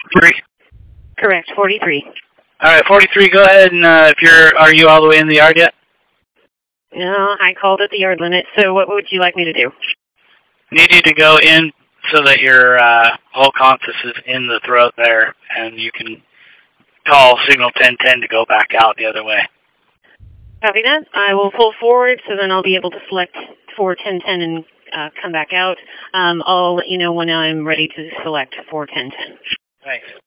43? Correct, 43. All right, 43, go ahead and are you all the way in the yard yet? No, I called at the yard limit, so what would you like me to do? Need you to go in so that your whole conscious is in the throat there, and you can call signal 1010 to go back out the other way. Copy that. I will pull forward, so then I'll be able to select for 1010 and come back out. I'll let you know when I'm ready to select for 1010. Thanks.